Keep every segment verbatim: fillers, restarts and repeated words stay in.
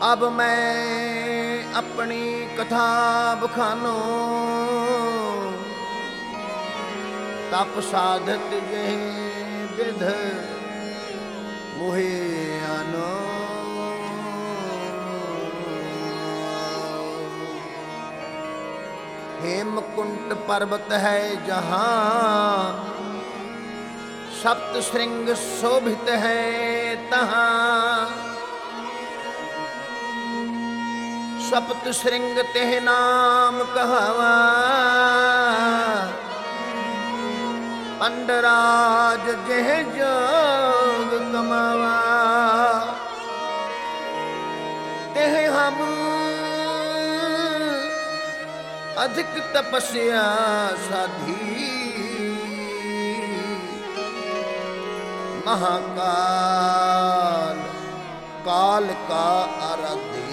अब मैं अपनी कथा बखानो, तप साधत जे विध मोहे आनो। हेमकुंट पर्वत है जहाँ, सप्त श्रृंग शोभित है तहाँ। सप्त श्रृंग तेह नाम कहावा, पंडराज जेह जोग कमावा। तेह हम अधिक तपस्या साधी, महाकाल काल का आराधी।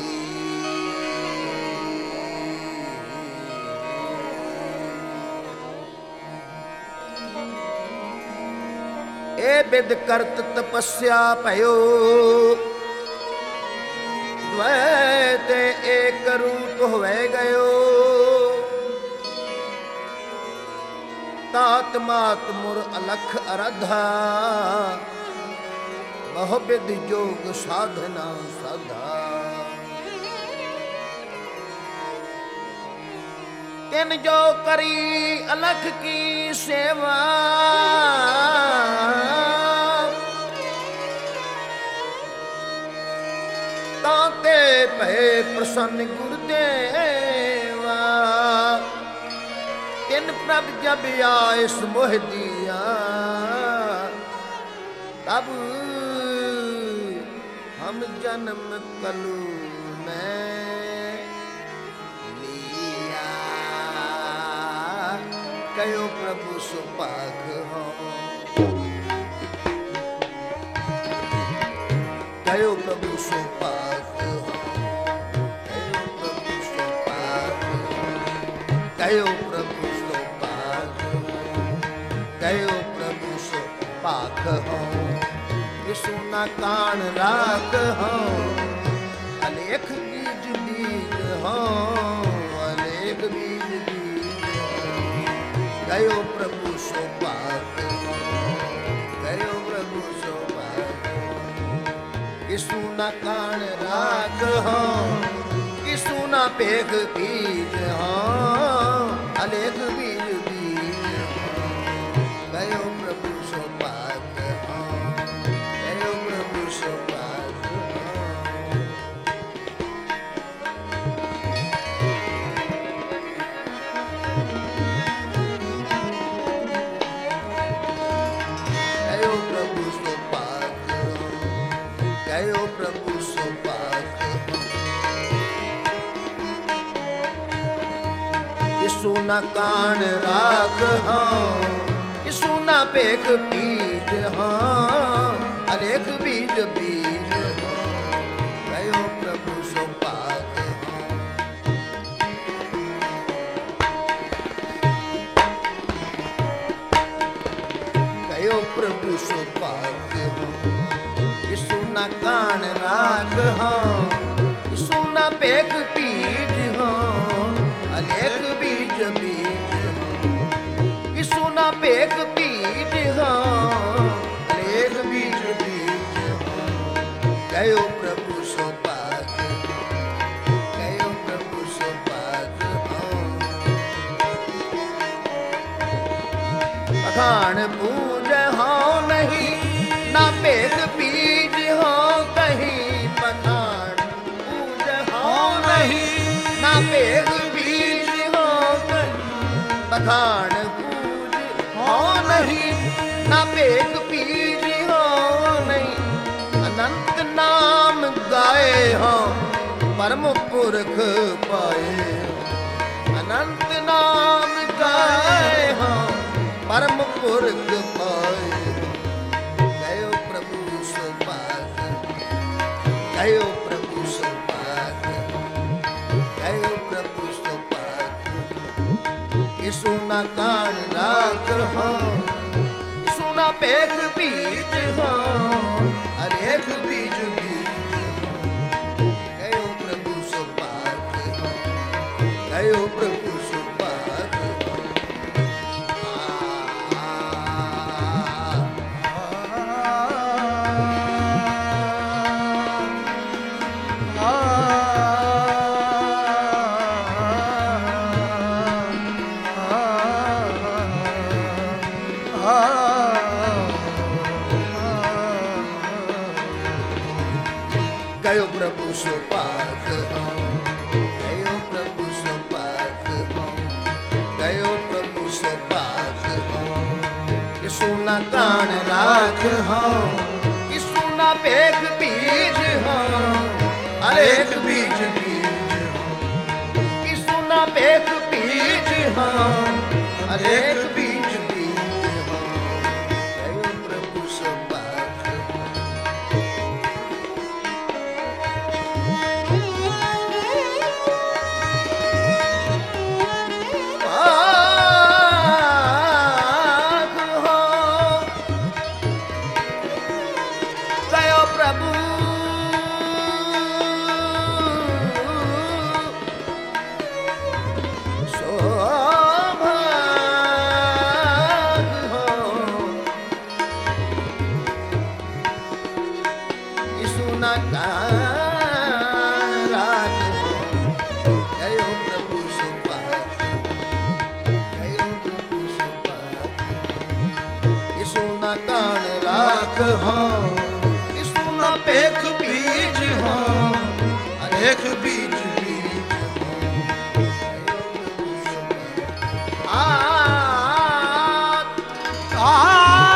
ए विद करत तपस्या भयो, द्वैत एक रूप होवे गयो। तात मात मुर अलख अराधा, बहुविध जोग साधना साधा। तिन जो करी अलख की सेवा, ताते पे प्रसन्न गुरुदेवा। तिन प्रभ जब आयस मोह दिया, तब हम जन्म कलू में लिया। कयो प्रभु सुपाख हो, कयो प्रभु सुपाख हो, कयो प्रभु सुपाख हो, कयो प्रभु सुपाख हो, कयो प्रभु सुपाख हो। यीशु ना कान राख हो, अलेख बीज बीज हो, अलेख बीज बीज हो। गयो प्रभु सुपाख हो, गयो प्रभु सुपाख हो। यीशु ना कान राख हो, यीशु ना पेख बीज हो, अलेख बीज बीज हो। गयो प्रभु सुपाख हो, गयो प्रभु सुपाख हो। गयो प्रभु सुपाख हो, गयो प्रभु सुपाख हो। यीशु ना कान राख हो, यीशु ना पेख बीज हो, अलेख बीज बीज हो। गयो प्रभु सुपाख हो। गयो प्रभु सुपाख हो। यीशु ना कान राख हो, यीशु ना पेख बीज हो, अलेख बीज बीज हो। यीशु ना पेख बीज हो, अलेख बीज बीज हो। गयो प्रभु सुपाख हो, गयो प्रभु सुपाख हो। पखान पूज हो नहीं, ना पेख बीज हो कहीं। पखान पूज हो नहीं, ना पेख बीज हो कहीं। पखान पूज हो नहीं, ना पेख बीज हो नहीं। अनंत नाम गाए हो, परम पुरख पाए। अनंत नाम गाए हो, परम पुरख पाए। गयो प्रभु सुपाख, गयो प्रभु सुपाख, गयो प्रभु सुपाख। यीशु ना कान राख हो, यीशु ना पेख बीज हो, अलेख बीज बीज हो। गयो गयो प्रभु सो पाक हो, गयो प्रभु सो पाक हो, गयो प्रभु सो पाक हो। किसु न कान राख हो, किसु न पेख बीज हो, अलेख बीज बीज हो, किसु न पेख बीज हो, अलेख बीज बीज हो। गयो प्रभु सो पाक हो। हो किसु न पेख बीज हो, अनेक बीज बीज हो। आ आ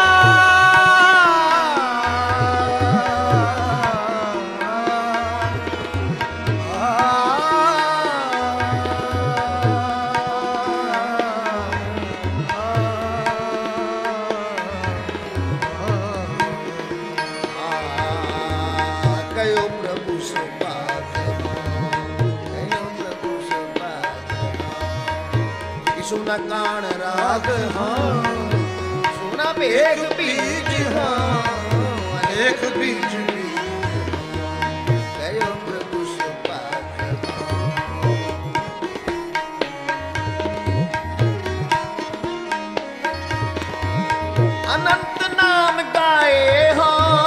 सुना कान राग हो, सुना पेख बीज हो, अनेक बीज बीज हो। गयो प्रभु सो पाक हो। अनंत नाम गाए हो,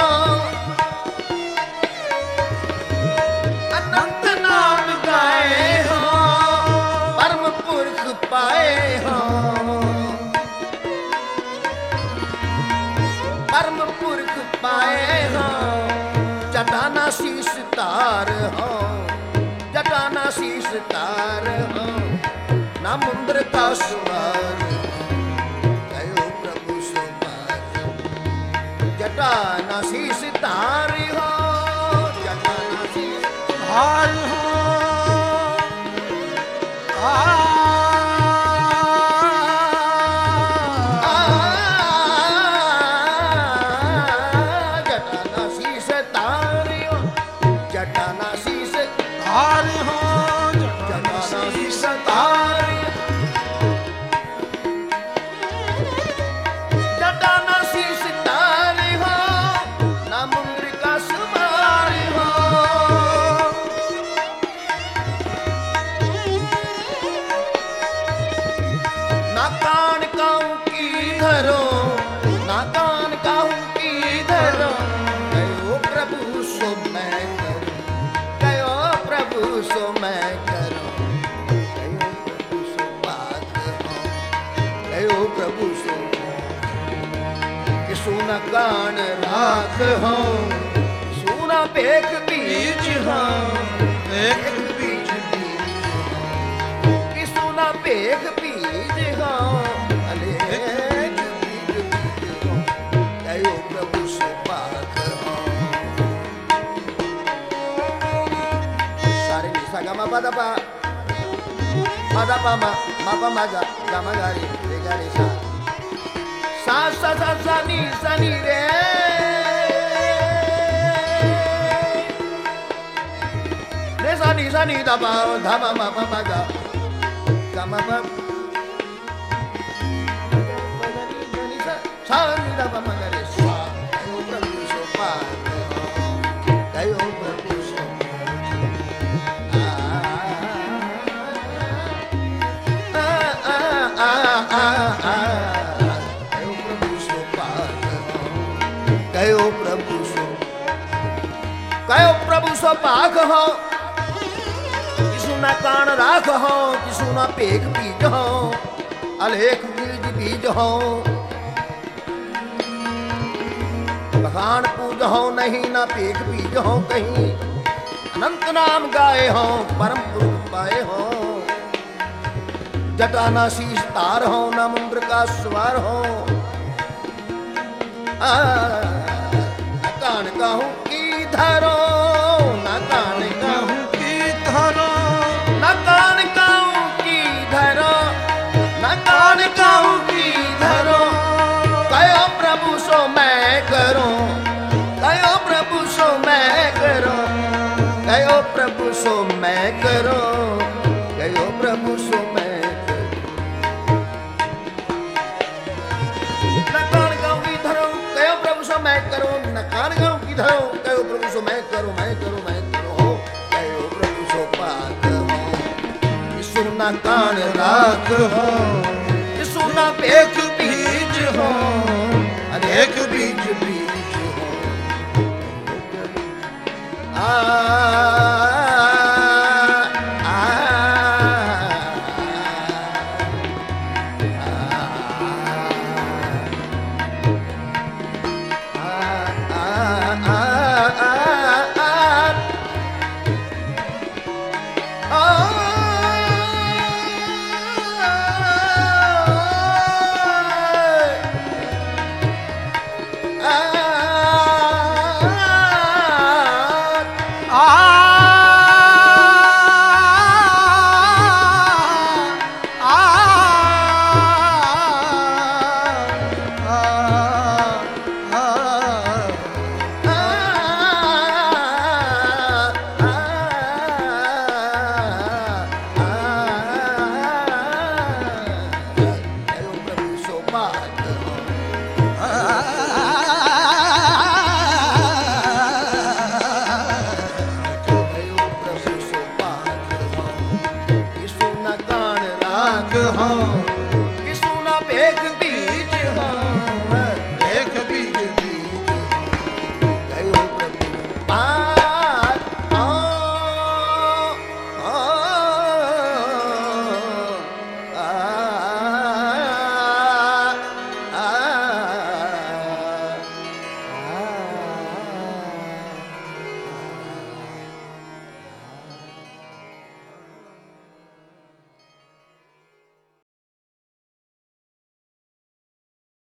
अनंत नाम गाए हो, परम पुरख पाए हो, परम पुरख पाए हो। जटाना शीश तार हो, जटाना शीश तार हो, ना मुंद्र का सुवार हो। गयो प्रभु सो पाक हो। जटाना शीश तार हो, जटाना शीश तार हो। आ सो मैं करूं, गयो प्रभु सो पाक हो, गयो प्रभु सो। किसु न कान राख हो, सुना पेख बीज हो, पेख बीज बीज हो, किसु न पेख बीज हो, अलेख बीज बीज हो। गयो प्रभु सो पाक हो। Ga ma pa da pa ma da pa ma ma pa ma ga ga ma ga re re ga re sa sa sa sa sa ni sa ni re re sa ni sa ni da pa da ma ma pa ma ga ga ma pa sa ni da pa ma ga re sa gaya prabhu so paak ho, gaya prabhu so गयो प्रभु सो, गयो प्रभु सो पाक हो। किसु न कान राख हो, किसु न पेख बीज हो, अलेख बीज बीज हो। बखान पूज हो नहीं, ना पेख बीज हो कहीं, अनंत नाम गाए हो परम पुरुष पाए हो। जटा ना शीश तार हो ना मुंद्र का सवार हो। न कान कहूँ की धरो न कान कहूँ की धरो न कान कहूँ की धरो न कान कहूँ की धरो। कहो प्रभु सो मैं करूँ कहो प्रभु सो मैं करूँ कहो प्रभु सो मैं करूँ कहो प्रभु सो मैं मैं करो न कान गाऊं की धरो। कहो प्रभु सो मैं करो मैं करो मैं करो हो। कहो प्रभु सो पाक हो। यीशु ना कान राख हो। यीशु ना एक बीज हो अनेक बीज बीज हो। आ